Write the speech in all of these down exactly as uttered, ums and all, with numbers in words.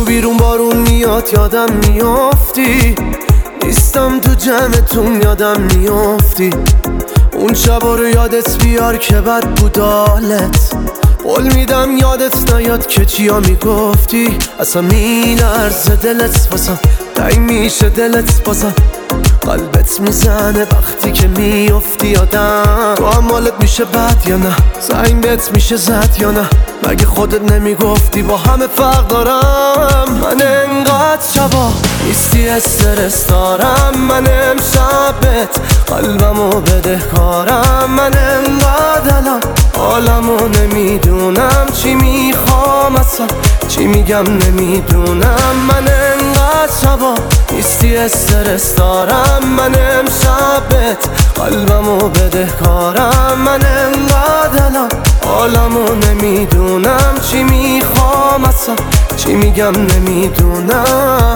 بیرون بارون میاد یادم میافتی، نیستم تو جمعتون یادم میافتی. اون شبا رو یادت بیار که بد بود حالت، قول میدم یادت نیاد که چیا میگفتی. اصلا میلرزه دلت واسم، تنگ میشه دلت بازم، قلبت میزنه وقتی که میافتی یادم. تو هم حالت میشه بد یا نه؟ زنگ بهت میشه زد یا نه؟ مگه خودت نمیگفتی با همه فرق دارم؟ من انقدر شبا نیستی استرس دارم، من امشبت قلبمو بدهکارم. من انقدر الان حالمو نمیدونم، چی میخوام اصلا چی میگم نمیدونم. من انقدر شبا نیستی استرس دارم، من امشبت قلبمو بدهکارم. من انقدر الان حالمو نمیدونم، چی میخوام اصلا چی میگم نمیدونم.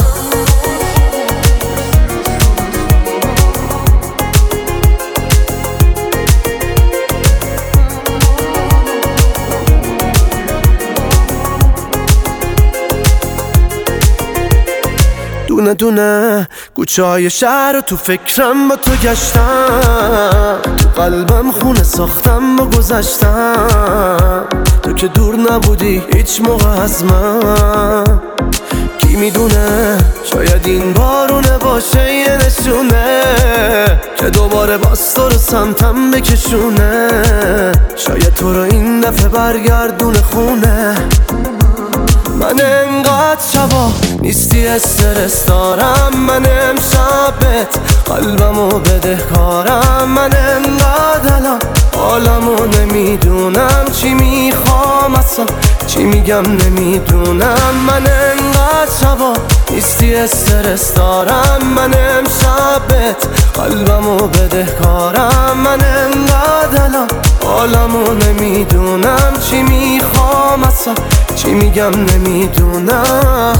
دونه دونه کوچه های شهر رو تو فکرم با تو گشتم، تو قلبم خونه ساختم با گذشتم. تو که دور نبودی هیچ موقع از من، کی میدونه شاید این بارونه باشه یه نشونه که دوباره باز تو رو سمتم بکشونه. شاید تو رو این دفعه برگردونه خونه. من انقدر شبا نیستی استرس دارم، من امشبت قلبمو بدهکارم. من انقدر الان حالمو نمیدونم، چی میخوام اصلا چی میگم نمیدونم. من انقدر شبا نیستی استرس دارم، من امشبت قلبمو بدهکارم. من انقدر الان حالمو نمیدونم، چی میخوام اصلا چی میگم نمیدونم.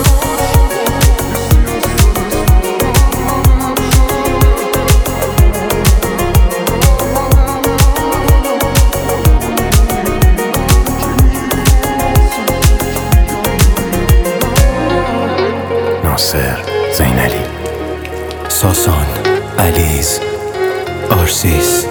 ناصر زینلی، ساسان، علیز، آرسیس